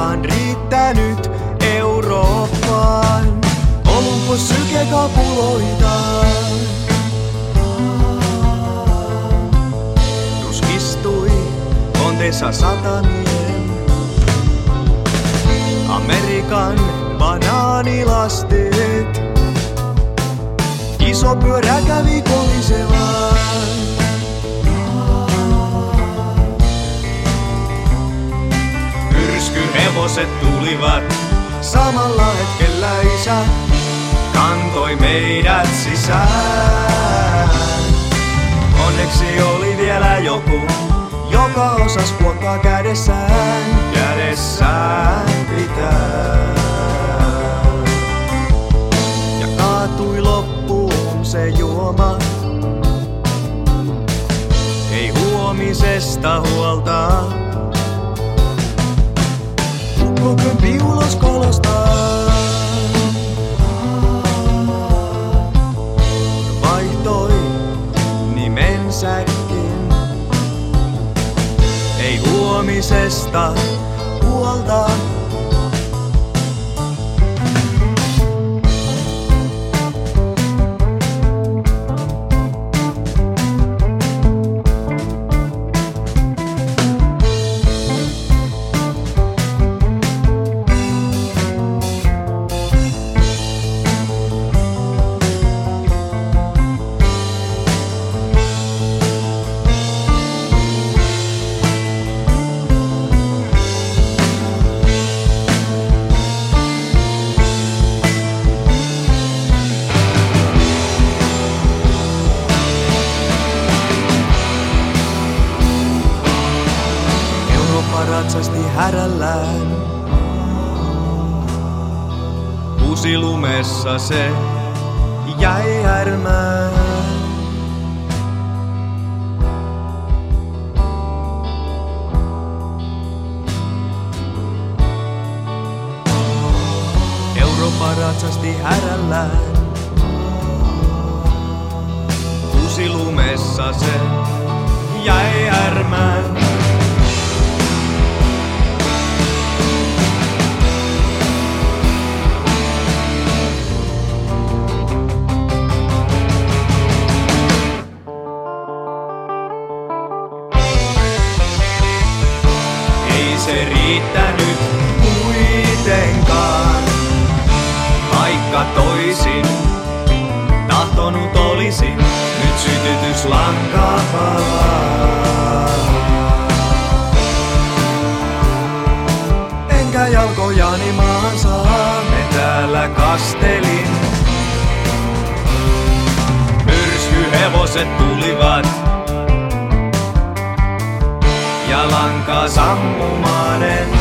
vaan riittänyt Eurooppaan. Olympos syke kapuloitaan. Tuskistui konteissa satamien. Amerikan banaanilasteet. Iso pyörä kävi kolisevaan. Myrskyhevoset tulivat. Samalla hetkellä isä kantoi meidät sisään. Onneksi oli vielä joku, joka osas kuokkaa kädessään pitää. Ja kaatui loppuun se juoma. Ei huomisesta huolta. Kömpi ulos kolostaan. Vaihtoi nimensäkin. Ei huomisesta huolta. Ratsasti härällään. Kuusilumessa se jäi härmään. Eurooppa ratsasti härällään. Kuusilumessa se jäi härmään. Se riittänyt kuitenkaan, vaikka toisin tahtonut olisin, nyt sytytyslanka palaa. Enkä jalkojani maahan saa, me täällä kastelin. Myrskyhevoset tulivat. Ja lanka sammumainen.